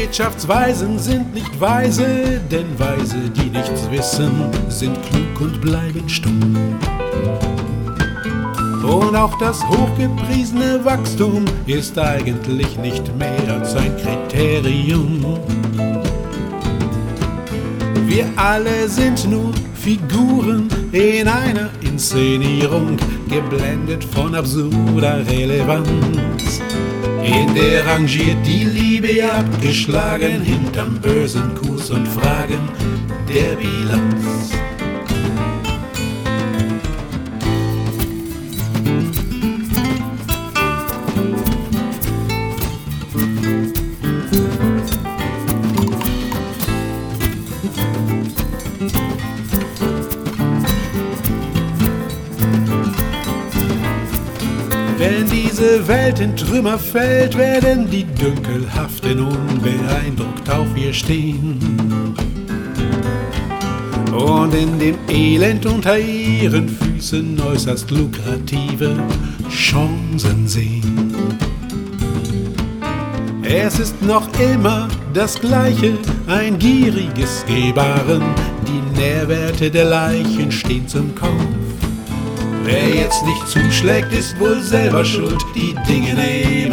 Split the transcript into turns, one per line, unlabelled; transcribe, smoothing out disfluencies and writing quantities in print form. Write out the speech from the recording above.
Wirtschaftsweisen sind nicht weise, denn Weise, die nichts wissen, sind klug und bleiben stumm. Und auch das hochgepriesene Wachstum ist eigentlich nicht mehr als ein Kriterium. Wir alle sind nur Figuren in einer Inszenierung, geblendet von absurder Relevanz. In der rangiert die Liebe abgeschlagen hinterm bösen Kurs und Fragen der Bilanz. Wenn diese Welt in Trümmer fällt, werden die Dünkelhaften unbeeindruckt auf ihr stehen und in dem Elend unter ihren Füßen äußerst lukrative Chancen sehen. Es ist noch immer das Gleiche, ein gieriges Gebaren, die Nährwerte der Leichen stehen zum Kauf. Wer jetzt nicht zuschlägt, ist wohl selber schuld, die Dinge nehmen